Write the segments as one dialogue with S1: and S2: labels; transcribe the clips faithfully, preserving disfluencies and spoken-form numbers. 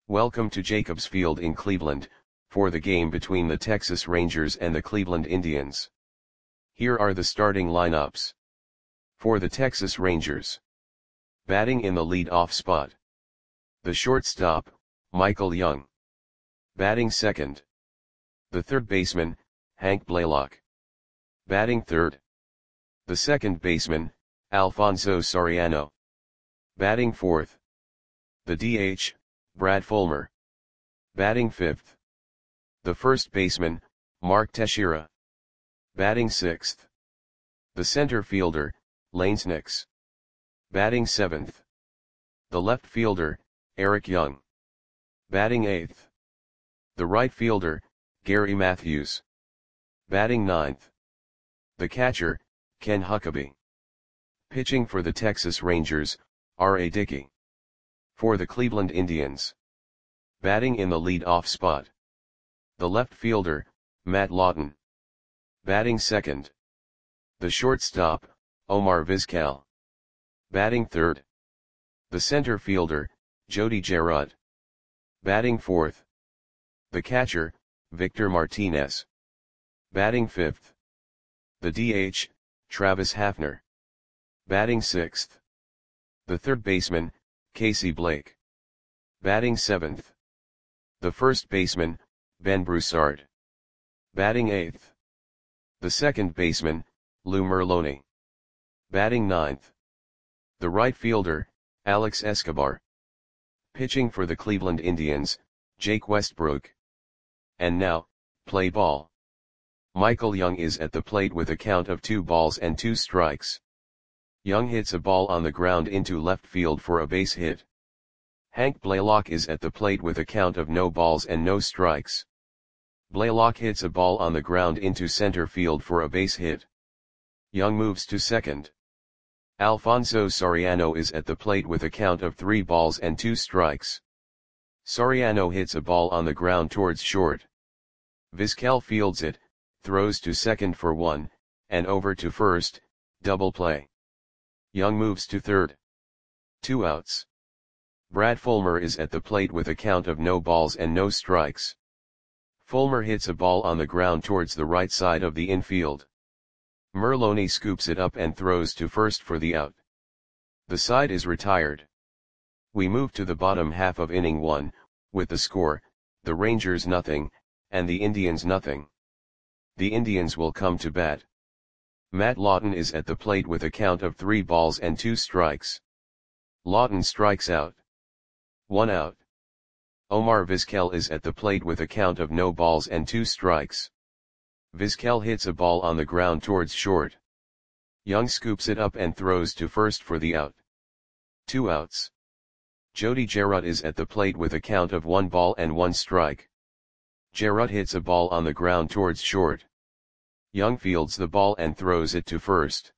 S1: Welcome to Jacobs Field in Cleveland, for the game between the Texas Rangers and the Cleveland Indians. Here are the starting lineups. For the Texas Rangers. Batting in the lead-off spot. The shortstop, Michael Young. Batting second. The third baseman, Hank Blaylock. Batting third. The second baseman, Alfonso Soriano. Batting fourth. The D H, Brad Fulmer. Batting fifth. The first baseman, Mark Teixeira. Batting sixth. The center fielder, Lanes Nix. Batting seventh. The left fielder, Eric Young. Batting eighth. The right fielder, Gary Matthews. Batting ninth. The catcher, Ken Huckabee. Pitching for the Texas Rangers, R A Dickey. For the Cleveland Indians. Batting in the lead-off spot. The left fielder, Matt Lawton. Batting second. The shortstop, Omar Vizquel. Batting third. The center fielder, Jody Gerard. Batting fourth. The catcher, Victor Martinez. Batting fifth. The D H, Travis Hafner. Batting sixth. The third baseman, Casey Blake. Batting seventh. The first baseman, Ben Broussard. Batting eighth. The second baseman, Lou Merloni. Batting ninth. The right fielder, Alex Escobar. Pitching for the Cleveland Indians, Jake Westbrook. And now, play ball. Michael Young is at the plate with a count of two balls and two strikes. Young hits a ball on the ground into left field for a base hit. Hank Blaylock is at the plate with a count of no balls and no strikes. Blaylock hits a ball on the ground into center field for a base hit. Young moves to second. Alfonso Soriano is at the plate with a count of three balls and two strikes. Soriano hits a ball on the ground towards short. Vizquel fields it, throws to second for one, and over to first, double play. Young moves to third. Two outs. Brad Fulmer is at the plate with a count of no balls and no strikes. Fulmer hits a ball on the ground towards the right side of the infield. Merloni scoops it up and throws to first for the out. The side is retired. We move to the bottom half of inning one, with the score, the Rangers nothing, and the Indians nothing. The Indians will come to bat. Matt Lawton is at the plate with a count of three balls and two strikes. Lawton strikes out. One out. Omar Vizquel is at the plate with a count of no balls and two strikes. Vizquel hits a ball on the ground towards short. Young scoops it up and throws to first for the out. Two outs. Jody Gerard is at the plate with a count of one ball and one strike. Gerard hits a ball on the ground towards short. Young fields the ball and throws it to first.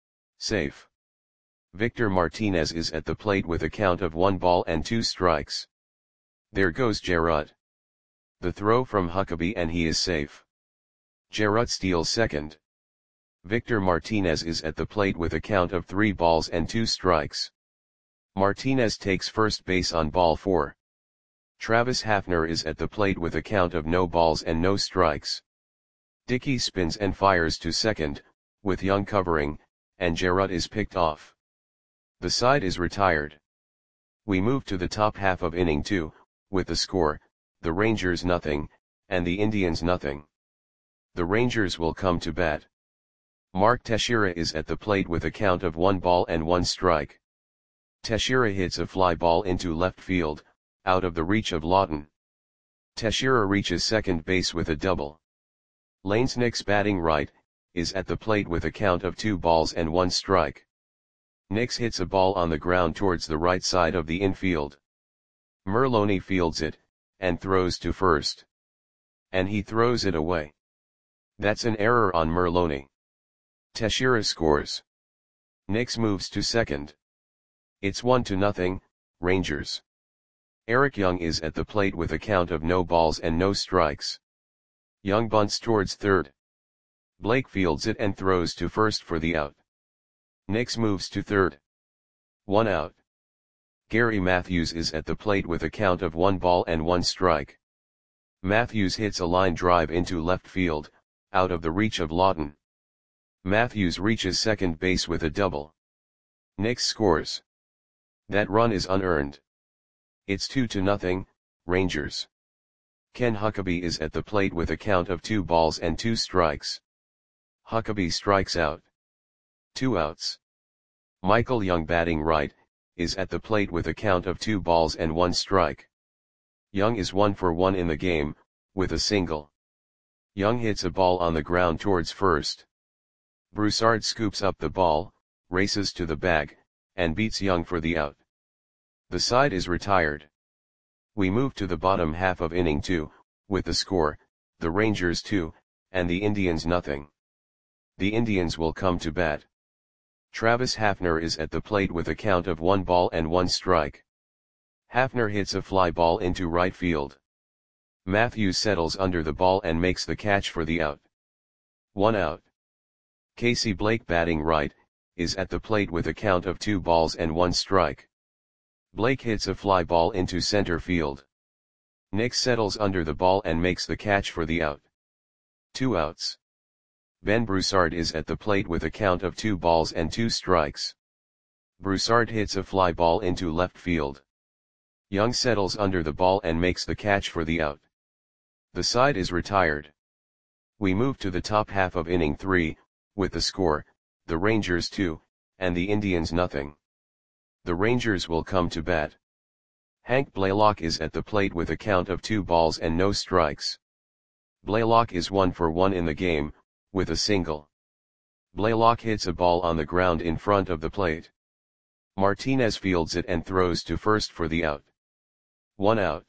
S1: Safe. Victor Martinez is at the plate with a count of one ball and two strikes. There goes Gerard. The throw from Huckabee and he is safe. Gerard steals second. Victor Martinez is at the plate with a count of three balls and two strikes. Martinez takes first base on ball four. Travis Hafner is at the plate with a count of no balls and no strikes. Dickey spins and fires to second, with Young covering, and Gerard is picked off. The side is retired. We move to the top half of inning two, with the score, the Rangers nothing, and the Indians nothing. The Rangers will come to bat. Mark Teixeira is at the plate with a count of one ball and one strike. Teixeira hits a fly ball into left field, out of the reach of Lawton. Teixeira reaches second base with a double. Lanes Nix batting right, is at the plate with a count of two balls and one strike. Nix hits a ball on the ground towards the right side of the infield. Merloni fields it, and throws to first. And he throws it away. That's an error on Merloni. Teixeira scores. Nix moves to second. It's one to nothing, Rangers. Eric Young is at the plate with a count of no balls and no strikes. Young bunts towards third. Blake fields it and throws to first for the out. Nix moves to third. One out. Gary Matthews is at the plate with a count of one ball and one strike. Matthews hits a line drive into left field, out of the reach of Lawton. Matthews reaches second base with a double. Nix scores. That run is unearned. It's two to nothing, Rangers. Ken Huckabee is at the plate with a count of two balls and two strikes. Huckabee strikes out. Two outs. Michael Young, batting right, is at the plate with a count of two balls and one strike. Young is one for one in the game, with a single. Young hits a ball on the ground towards first. Broussard scoops up the ball, races to the bag, and beats Young for the out. The side is retired. We move to the bottom half of inning two, with the score, the Rangers two, and the Indians nothing. The Indians will come to bat. Travis Hafner is at the plate with a count of one ball and one strike. Hafner hits a fly ball into right field. Matthews settles under the ball and makes the catch for the out. One out. Casey Blake, batting right, is at the plate with a count of two balls and one strike. Blake hits a fly ball into center field. Nix settles under the ball and makes the catch for the out. Two outs. Ben Broussard is at the plate with a count of two balls and two strikes. Broussard hits a fly ball into left field. Young settles under the ball and makes the catch for the out. The side is retired. We move to the top half of inning three, with the score, the Rangers two, and the Indians nothing. The Rangers will come to bat. Hank Blaylock is at the plate with a count of two balls and no strikes. Blaylock is one for one in the game, with a single. Blaylock hits a ball on the ground in front of the plate. Martinez fields it and throws to first for the out. One out.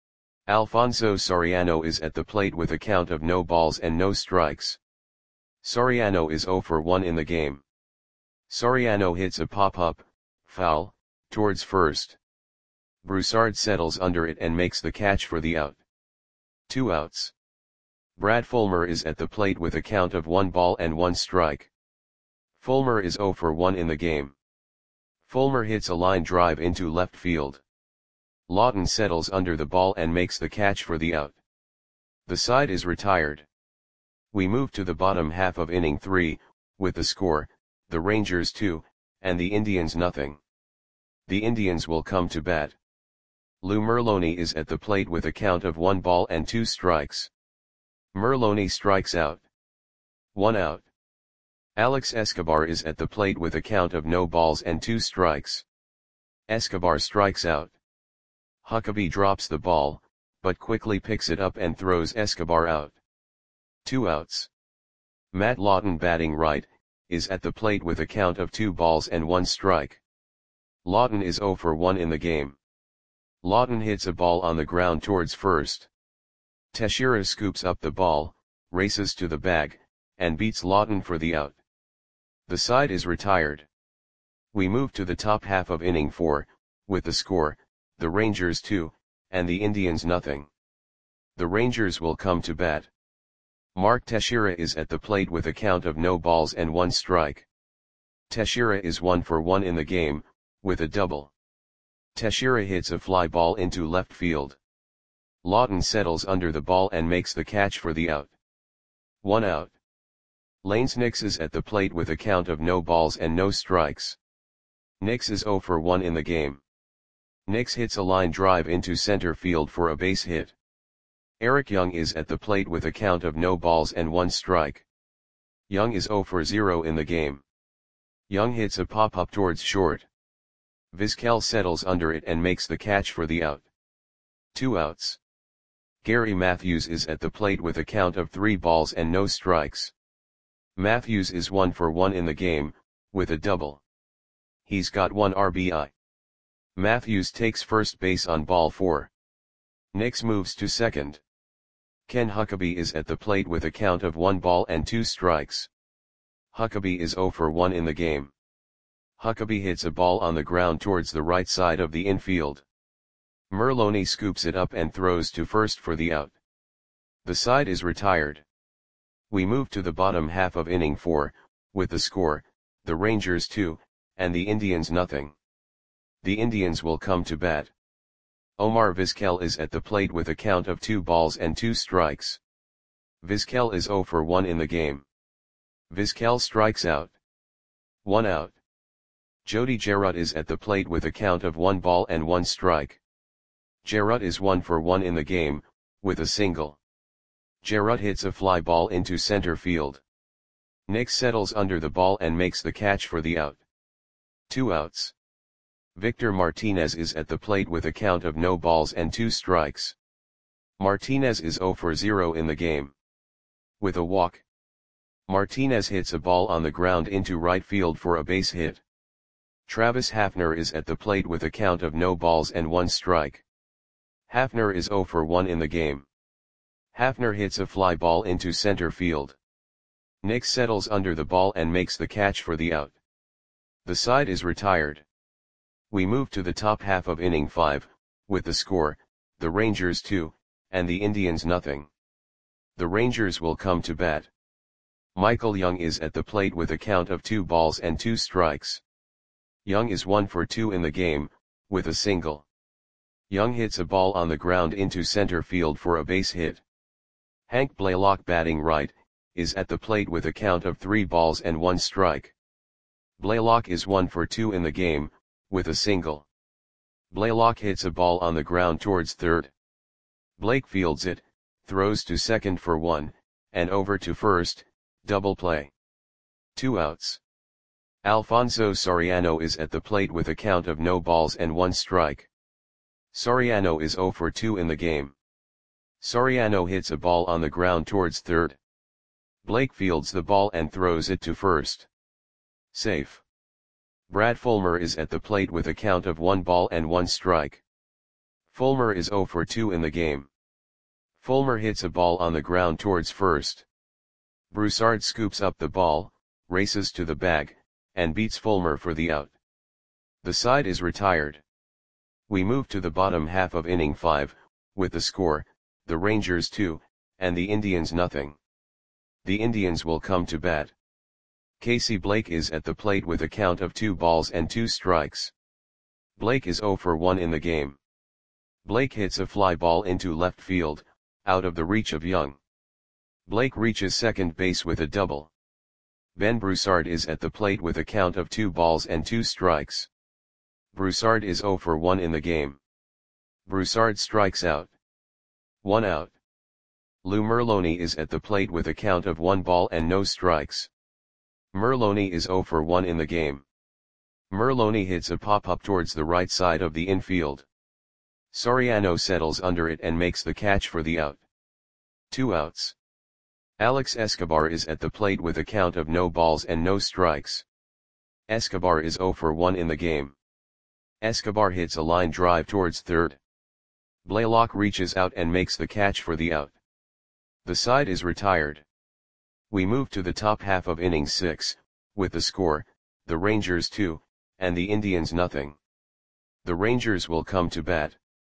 S1: Alfonso Soriano is at the plate with a count of no balls and no strikes. Soriano is zero for one in the game. Soriano hits a pop-up, foul, towards first. Broussard settles under it and makes the catch for the out. Two outs. Brad Fulmer is at the plate with a count of one ball and one strike. Fulmer is zero for one in the game. Fulmer hits a line drive into left field. Lawton settles under the ball and makes the catch for the out. The side is retired. We move to the bottom half of inning three, with the score, the Rangers two, and the Indians nothing. The Indians will come to bat. Lou Merloni is at the plate with a count of one ball and two strikes. Merloni strikes out. One out. Alex Escobar is at the plate with a count of no balls and two strikes. Escobar strikes out. Huckabee drops the ball, but quickly picks it up and throws Escobar out. Two outs. Matt Lawton, batting right, is at the plate with a count of two balls and one strike. Lawton is zero for one in the game. Lawton hits a ball on the ground towards first. Teixeira scoops up the ball, races to the bag, and beats Lawton for the out. The side is retired. We move to the top half of inning four, with the score, the Rangers two, and the Indians nothing. The Rangers will come to bat. Mark Teixeira is at the plate with a count of no balls and one strike. Teixeira is one for one in the game, with a double. Teixeira hits a fly ball into left field. Lawton settles under the ball and makes the catch for the out. One out. Lanes Nix is at the plate with a count of no balls and no strikes. Nix is zero for one in the game. Nix hits a line drive into center field for a base hit. Eric Young is at the plate with a count of no balls and one strike. Young is zero for zero in the game. Young hits a pop-up towards short. Vizquel settles under it and makes the catch for the out. Two outs. Gary Matthews is at the plate with a count of three balls and no strikes. Matthews is one for one in the game, with a double. He's got one R B I. Matthews takes first base on ball four. Nix moves to second. Ken Huckabee is at the plate with a count of one ball and two strikes. Huckabee is zero for one in the game. Huckabee hits a ball on the ground towards the right side of the infield. Merloni scoops it up and throws to first for the out. The side is retired. We move to the bottom half of inning four, with the score, the Rangers two, and the Indians nothing. The Indians will come to bat. Omar Vizquel is at the plate with a count of two balls and two strikes. Vizquel is zero for one in the game. Vizquel strikes out. One out. Jody Jarrett is at the plate with a count of one ball and one strike. Jarrett is one for one in the game, with a single. Jarrett hits a fly ball into center field. Nix settles under the ball and makes the catch for the out. Two outs. Victor Martinez is at the plate with a count of no balls and two strikes. Martinez is zero for zero in the game. With a walk. Martinez hits a ball on the ground into right field for a base hit. Travis Hafner is at the plate with a count of no balls and one strike. Hafner is zero for one in the game. Hafner hits a fly ball into center field. Nix settles under the ball and makes the catch for the out. The side is retired. We move to the top half of inning five, with the score, the Rangers two, and the Indians nothing. The Rangers will come to bat. Michael Young is at the plate with a count of two balls and two strikes. Young is one for two in the game, with a single. Young hits a ball on the ground into center field for a base hit. Hank Blaylock, batting right, is at the plate with a count of three balls and one strike. Blaylock is one for two in the game, with a single. Blaylock hits a ball on the ground towards third. Blake fields it, throws to second for one, and over to first, double play. Two outs. Alfonso Soriano is at the plate with a count of no balls and one strike. Soriano is zero for two in the game. Soriano hits a ball on the ground towards third. Blake fields the ball and throws it to first. Safe. Brad Fulmer is at the plate with a count of one ball and one strike. Fulmer is zero for two in the game. Fulmer hits a ball on the ground towards first. Broussard scoops up the ball, races to the bag, and beats Fulmer for the out. The side is retired. We move to the bottom half of inning five, with the score, the Rangers two, and the Indians nothing. The Indians will come to bat. Casey Blake is at the plate with a count of two balls and two strikes. Blake is zero for one in the game. Blake hits a fly ball into left field, out of the reach of Young. Blake reaches second base with a double. Ben Broussard is at the plate with a count of two balls and two strikes. Broussard is zero for one in the game. Broussard strikes out. One out. Lou Merloni is at the plate with a count of one ball and no strikes. Merloni is zero for one in the game. Merloni hits a pop-up towards the right side of the infield. Soriano settles under it and makes the catch for the out. Two outs. Alex Escobar is at the plate with a count of no balls and no strikes. Escobar is zero for one in the game. Escobar hits a line drive towards third. Blaylock reaches out and makes the catch for the out. The side is retired. We move to the top half of inning six, with the score, the Rangers two, and the Indians nothing. The Rangers will come to bat.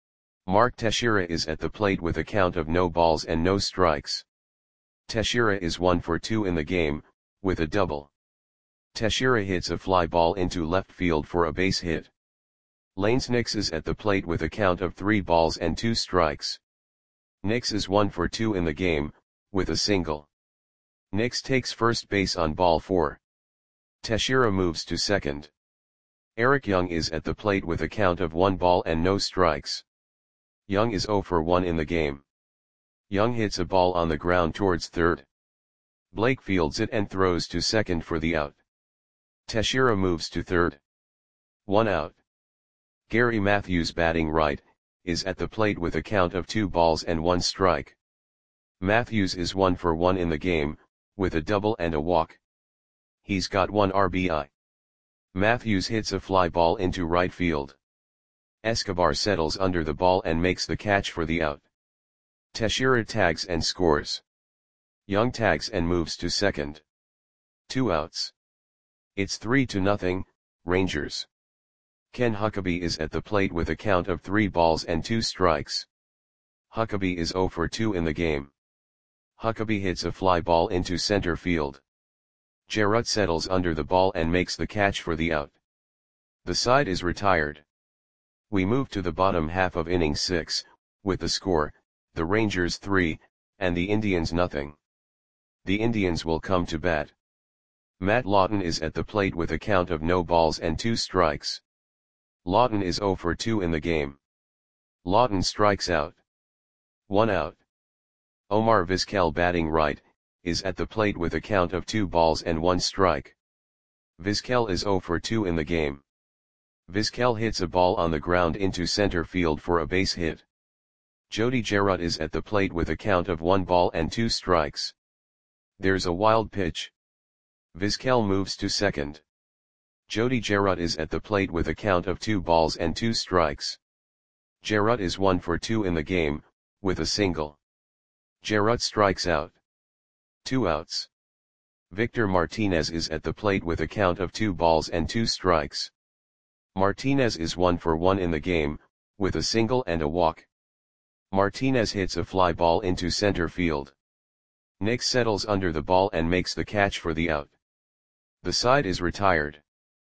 S1: Mark Teixeira is at the plate with a count of no balls and no strikes. Teixeira is one for two in the game, with a double. Teixeira hits a fly ball into left field for a base hit. Lanes Nix is at the plate with a count of three balls and two strikes. Nix is one for two in the game, with a single. Nix takes first base on ball four. Teixeira moves to second. Eric Young is at the plate with a count of one ball and no strikes. Young is zero for one in the game. Young hits a ball on the ground towards third. Blake fields it and throws to second for the out. Teixeira moves to third. One out. Gary Matthews, batting right, is at the plate with a count of two balls and one strike. Matthews is one for one in the game, with a double and a walk. He's got one R B I. Matthews hits a fly ball into right field. Escobar settles under the ball and makes the catch for the out. Teixeira tags and scores. Young tags and moves to second. Two outs. It's three to nothing, Rangers. Ken Huckabee is at the plate with a count of three balls and two strikes. Huckabee is zero for two in the game. Huckabee hits a fly ball into center field. Jarrett settles under the ball and makes the catch for the out. The side is retired. We move to the bottom half of inning six, with the score, the Rangers three, and the Indians nothing. The Indians will come to bat. Matt Lawton is at the plate with a count of no balls and two strikes. Lawton is oh for two in the game. Lawton strikes out. One out. Omar Vizquel, batting right, is at the plate with a count of two balls and one strike. Vizquel is oh for two in the game. Vizquel hits a ball on the ground into center field for a base hit. Jody Gerard is at the plate with a count of one ball and two strikes. There's a wild pitch. Vizquel moves to second. Jody Gerard is at the plate with a count of two balls and two strikes. Gerard is one for two in the game, with a single. Gerard strikes out. Two outs. Victor Martinez is at the plate with a count of two balls and two strikes. Martinez is one for one in the game, with a single and a walk. Martinez hits a fly ball into center field. Nix settles under the ball and makes the catch for the out. The side is retired.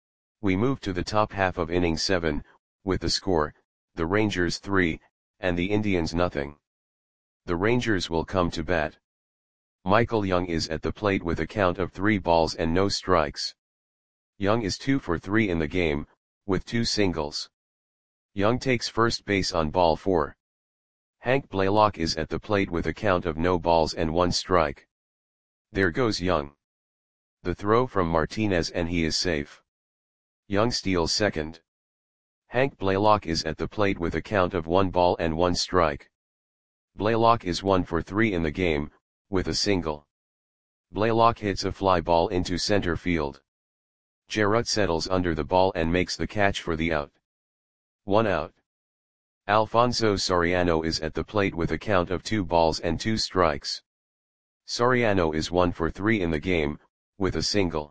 S1: We move to the top half of inning seven, with the score, the Rangers three, and the Indians nothing. The Rangers will come to bat. Michael Young is at the plate with a count of three balls and no strikes. Young is two for three in the game, with two singles. Young takes first base on ball four. Hank Blaylock is at the plate with a count of no balls and one strike. There goes Young. The throw from Martinez and he is safe. Young steals second. Hank Blaylock is at the plate with a count of one ball and one strike. Blaylock is one for three in the game, with a single. Blaylock hits a fly ball into center field. Gerard settles under the ball and makes the catch for the out. One out. Alfonso Soriano is at the plate with a count of two balls and two strikes. Soriano is one for three in the game, with a single.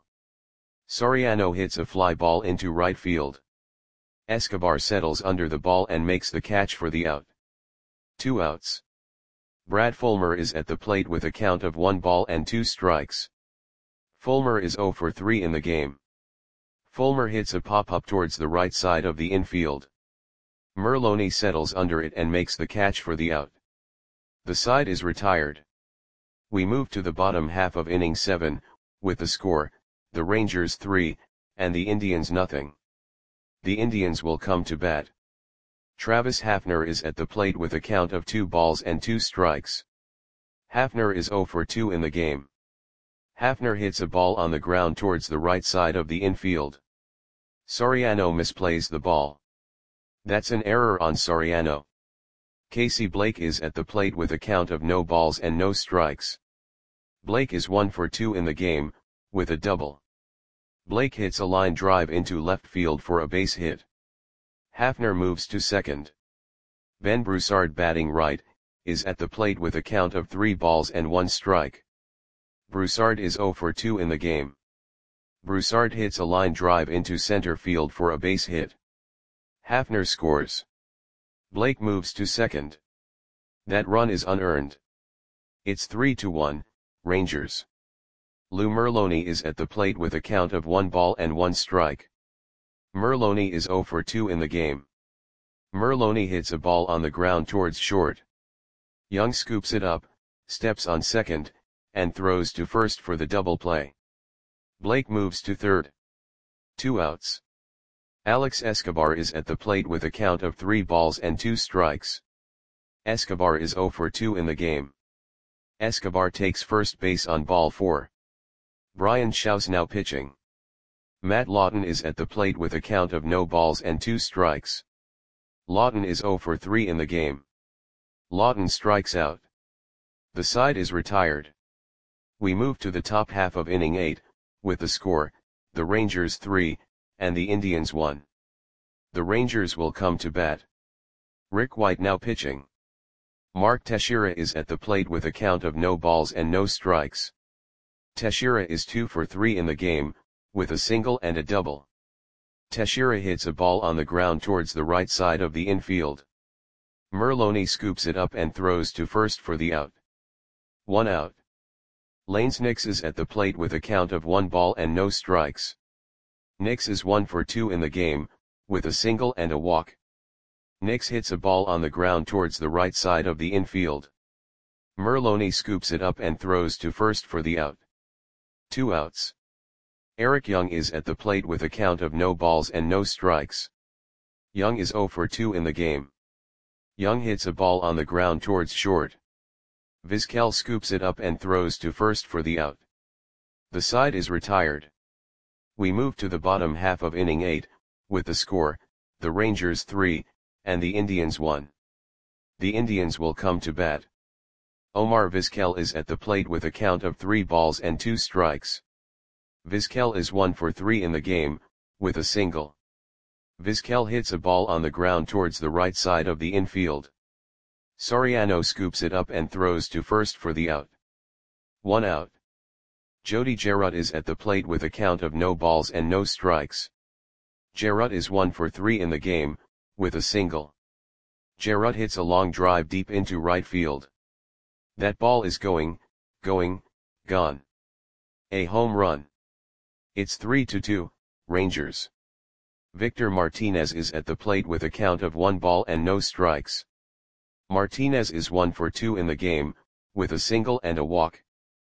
S1: Soriano hits a fly ball into right field. Escobar settles under the ball and makes the catch for the out. Two outs. Brad Fulmer is at the plate with a count of one ball and two strikes. Fulmer is oh for three in the game. Fulmer hits a pop-up towards the right side of the infield. Merloni settles under it and makes the catch for the out. The side is retired. We move to the bottom half of inning seven, with the score, the Rangers three, and the Indians nothing. The Indians will come to bat. Travis Hafner is at the plate with a count of two balls and two strikes. Hafner is oh for two in the game. Hafner hits a ball on the ground towards the right side of the infield. Soriano misplays the ball. That's an error on Soriano. Casey Blake is at the plate with a count of no balls and no strikes. Blake is one for two in the game, with a double. Blake hits a line drive into left field for a base hit. Hafner moves to second. Ben Broussard, batting right, is at the plate with a count of three balls and one strike. Broussard is oh for two in the game. Broussard hits a line drive into center field for a base hit. Hafner scores. Blake moves to second. That run is unearned. It's three to one, Rangers. Lou Merloni is at the plate with a count of one ball and one strike. Merloni is oh for two in the game. Merloni hits a ball on the ground towards short. Young scoops it up, steps on second, and throws to first for the double play. Blake moves to third. Two outs. Alex Escobar is at the plate with a count of three balls and two strikes. Escobar is oh for two in the game. Escobar takes first base on ball four. Brian Shaw's now pitching. Matt Lawton is at the plate with a count of no balls and two strikes. Lawton is oh for three in the game. Lawton strikes out. The side is retired. We move to the top half of inning eight, with the score, the Rangers three, and the Indians one. The Rangers will come to bat. Rick White now pitching. Mark Teixeira is at the plate with a count of no balls and no strikes. Teixeira is two for three in the game, with a single and a double. Teixeira hits a ball on the ground towards the right side of the infield. Merloni scoops it up and throws to first for the out. One out. Lanes Nix is at the plate with a count of one ball and no strikes. Nix is one for two in the game, with a single and a walk. Nix hits a ball on the ground towards the right side of the infield. Merloni scoops it up and throws to first for the out. Two outs. Eric Young is at the plate with a count of no balls and no strikes. Young is zero for two in the game. Young hits a ball on the ground towards short. Vizquel scoops it up and throws to first for the out. The side is retired. We move to the bottom half of inning eight, with the score, the Rangers three, and the Indians one. The Indians will come to bat. Omar Vizquel is at the plate with a count of three balls and two strikes. Vizquel is one for three in the game, with a single. Vizquel hits a ball on the ground towards the right side of the infield. Soriano scoops it up and throws to first for the out. One out. Jody Jarrett is at the plate with a count of no balls and no strikes. Jarrett is one for three in the game, with a single. Jarrett hits a long drive deep into right field. That ball is going, going, gone. A home run. It's three to two, Rangers. Victor Martinez is at the plate with a count of one ball and no strikes. Martinez is one for two in the game, with a single and a walk.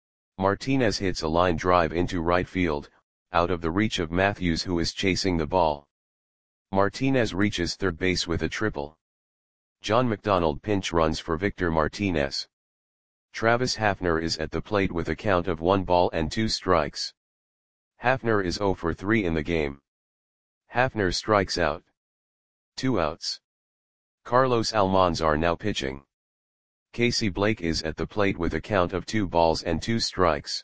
S1: Martinez hits a line drive into right field, out of the reach of Matthews, who is chasing the ball. Martinez reaches third base with a triple. John McDonald pinch runs for Victor Martinez. Travis Hafner is at the plate with a count of one ball and two strikes. Hafner is zero for three in the game. Hafner strikes out. Two outs. Carlos Almanzar now pitching. Casey Blake is at the plate with a count of two balls and two strikes.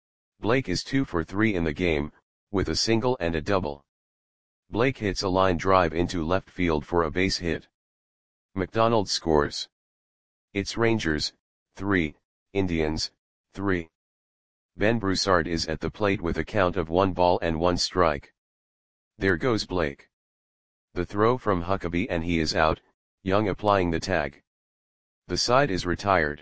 S1: Blake is two for three in the game, with a single and a double. Blake hits a line drive into left field for a base hit. McDonald scores. It's Rangers, three, Indians, three. Ben Broussard is at the plate with a count of one ball and one strike. There goes Blake. The throw from Huckabee and he is out, Young applying the tag. The side is retired.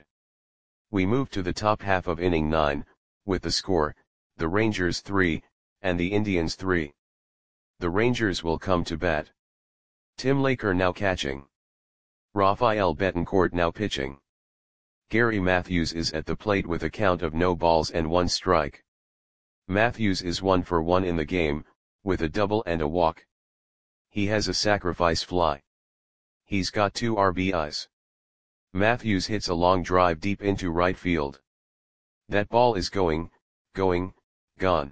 S1: We move to the top half of inning nine, with the score, the Rangers three, and the Indians three. The Rangers will come to bat. Tim Laker now catching. Rafael Betancourt now pitching. Gary Matthews is at the plate with a count of no balls and one strike. Matthews is one for one in the game, with a double and a walk. He has a sacrifice fly. He's got two R B Is. Matthews hits a long drive deep into right field. That ball is going, going, gone.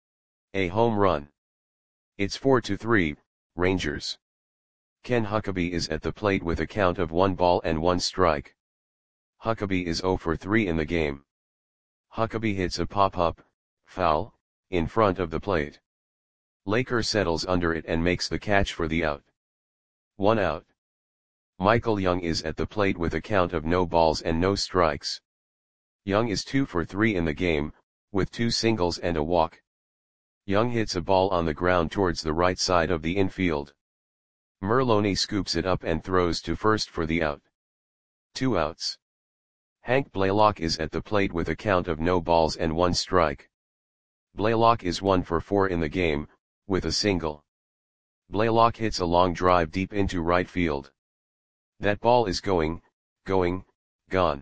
S1: A home run. It's four to three, Rangers. Ken Huckabee is at the plate with a count of one ball and one strike. Huckabee is zero for three in the game. Huckabee hits a pop-up, foul, in front of the plate. Laker settles under it and makes the catch for the out. One out. Michael Young is at the plate with a count of no balls and no strikes. Young is two for three in the game, with two singles and a walk. Young hits a ball on the ground towards the right side of the infield. Merloni scoops it up and throws to first for the out. Two outs. Hank Blaylock is at the plate with a count of no balls and one strike. Blaylock is one for four in the game, with a single. Blaylock hits a long drive deep into right field. That ball is going, going, gone.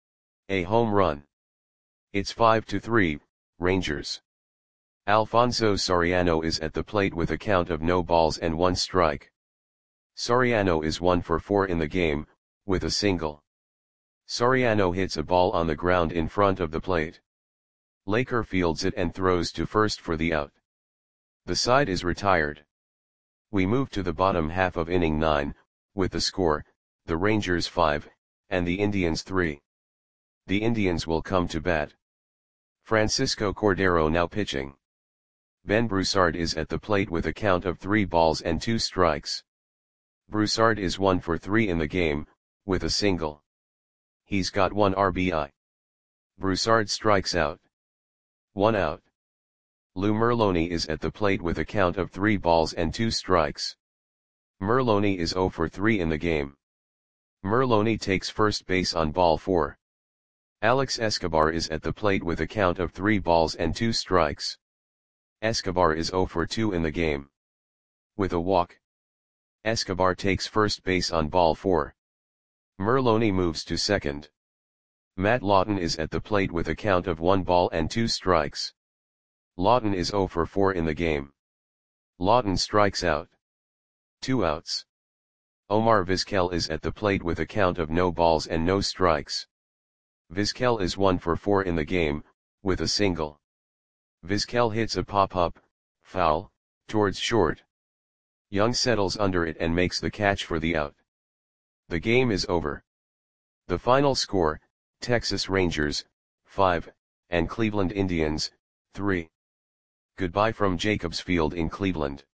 S1: A home run. It's five to three, Rangers. Alfonso Soriano is at the plate with a count of no balls and one strike. Soriano is one for four in the game, with a single. Soriano hits a ball on the ground in front of the plate. Laker fields it and throws to first for the out. The side is retired. We move to the bottom half of inning nine, with the score, the Rangers five, and the Indians three. The Indians will come to bat. Francisco Cordero now pitching. Ben Broussard is at the plate with a count of three balls and two strikes. Broussard is one for three in the game, with a single. He's got one R B I. Broussard strikes out. One out. Lou Merloni is at the plate with a count of three balls and two strikes. Merloni is zero for three in the game. Merloni takes first base on ball four. Alex Escobar is at the plate with a count of three balls and two strikes. Escobar is zero for two in the game. With a walk. Escobar takes first base on ball four. Merloni moves to second. Matt Lawton is at the plate with a count of one ball and two strikes. Lawton is zero for four in the game. Lawton strikes out. Two outs. Omar Vizquel is at the plate with a count of no balls and no strikes. Vizquel is one for four in the game, with a single. Vizquel hits a pop-up, foul, towards short. Young settles under it and makes the catch for the out. The game is over. The final score, Texas Rangers, five, and Cleveland Indians, three. Goodbye from Jacobs Field in Cleveland.